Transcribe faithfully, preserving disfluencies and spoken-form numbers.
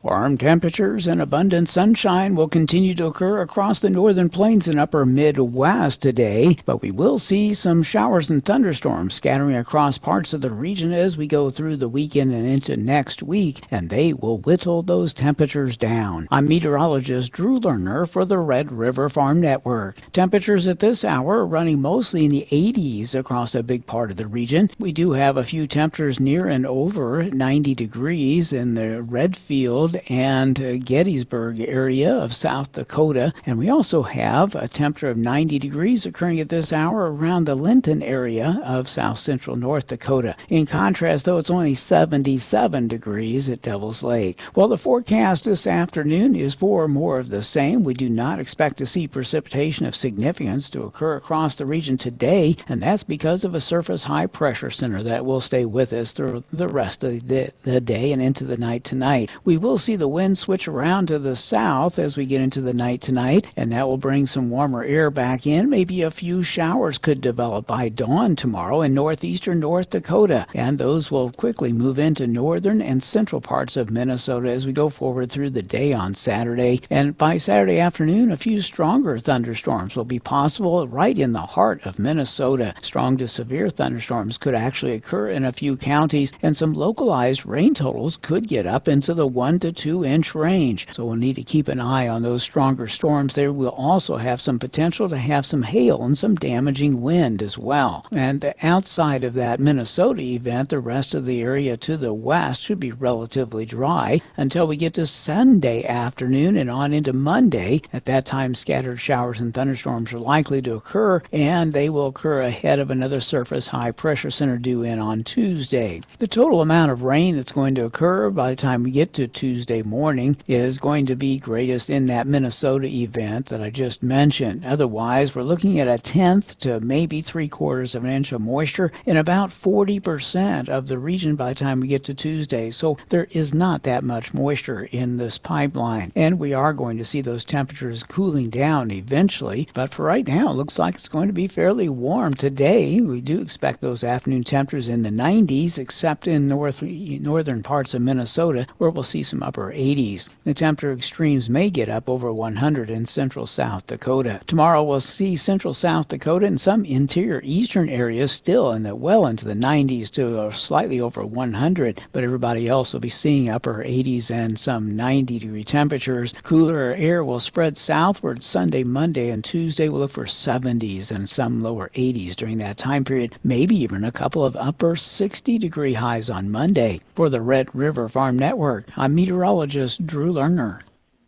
Warm temperatures and abundant sunshine will continue to occur across the northern plains and upper Midwest today, but we will see some showers and thunderstorms scattering across parts of the region as we go through the weekend and into next week, and they will whittle those temperatures down. I'm meteorologist Drew Lerner for the Red River Farm Network. Temperatures at this hour are running mostly in the eighties across a big part of the region. We do have a few temperatures near and over ninety degrees in the Redfield and uh, Gettysburg area of South Dakota, and we also have a temperature of ninety degrees occurring at this hour around the Linton area of south central North Dakota. In contrast, though, it's only seventy-seven degrees at Devil's Lake. Well, the forecast this afternoon is for more of the same. We do not expect to see precipitation of significance to occur across the region today, and that's because of a surface high pressure center that will stay with us through the rest of the, the day and into the night tonight. We will see the wind switch around to the south as we get into the night tonight, and that will bring some warmer air back in. Maybe a few showers could develop by dawn tomorrow in northeastern North Dakota, and those will quickly move into northern and central parts of Minnesota as we go forward through the day on Saturday. And by Saturday afternoon, a few stronger thunderstorms will be possible right in the heart of Minnesota. Strong to severe thunderstorms could actually occur in a few counties, and some localized rain totals could get up into the one to two inch range. So we'll need to keep an eye on those stronger storms. There will also have some potential to have some hail and some damaging wind as well. And outside of that Minnesota event, the rest of the area to the west should be relatively dry until we get to Sunday afternoon and on into Monday. At that time, scattered showers and thunderstorms are likely to occur, and they will occur ahead of another surface high pressure center due in on Tuesday. The total amount of rain that's going to occur by the time we get to Tuesday morning is going to be greatest in that Minnesota event that I just mentioned. Otherwise, we're looking at a tenth to maybe three quarters of an inch of moisture in about forty percent of the region by the time we get to Tuesday. So there is not that much moisture in this pipeline, and we are going to see those temperatures cooling down eventually. But for right now, it looks like it's going to be fairly warm today. We do expect those afternoon temperatures in the nineties, except in north northern parts of Minnesota, where we'll see some upper eighties. The temperature extremes may get up over one hundred in central South Dakota. Tomorrow we'll see central South Dakota and some interior eastern areas still in the well into the nineties to slightly over one hundred, but everybody else will be seeing upper eighties and some ninety degree temperatures. Cooler air will spread southward Sunday, Monday, and Tuesday. We'll look for seventies and some lower eighties during that time period, maybe even a couple of upper sixty degree highs on Monday. For the Red River Farm Network, I'm meteorologist Drew Lerner.